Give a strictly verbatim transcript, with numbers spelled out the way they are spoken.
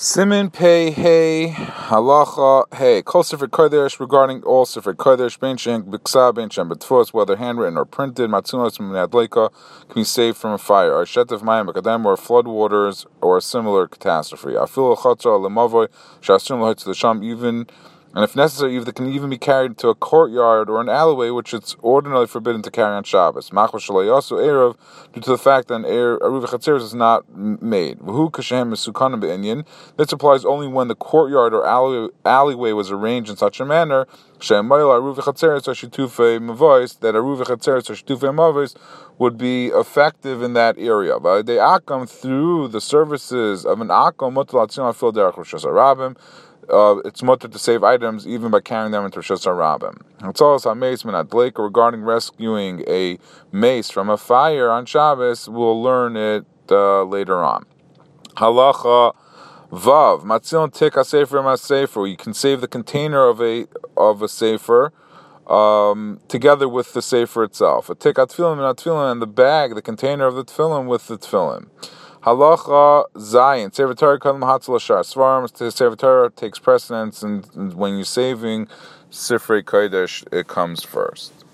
Siman Pei Hey Halacha Hey Kol Sefer Kodesh regarding all Sefer Kodesh Ben Shen B'Ksav Ben Shen B'Tfos, whether handwritten or printed, Matzunos Minadleika, can be saved from a fire, or Shetev Mayim B'Kadam, or flood waters, or a similar catastrophe. Afil Chatra Lemavoy Shasum Lahitz to the Sham, even. And if necessary, if they can even be carried to a courtyard or an alleyway, which it's ordinarily forbidden to carry on Shabbos. Machva shalayasu erev, due to the fact that an eruv chatzeres is not made. V'hu kashem mesukanim be'inyan. This applies only when the courtyard or alley, alleyway was arranged in such a manner. She'emayla eruv chatzeres or shitufei mavois, that eruv chatzeres or shitufei mavois would be effective in that area. But they akam through the services of an akam mutal atzil afil derech Rosh Hashanah. Uh, it's mutter to save items even by carrying them into Rosh Hashanah. It's also a mace minadleika regarding rescuing a mace from a fire on Shabbos. We'll learn it uh, later on. Halacha Vav Matzil Tik HaSefer MaSefer. You can save the container of a of a sefer um, together with the sefer itself. A Tik HaTfilim and HaTfilim, and the bag, the container of the tefillin with the tefillin. Halacha Zayin Sefer Torah Kadam Hatzal Ashar Svarim. Sefer Torah takes precedence, and when you're saving Sifrei Kodesh, it comes first.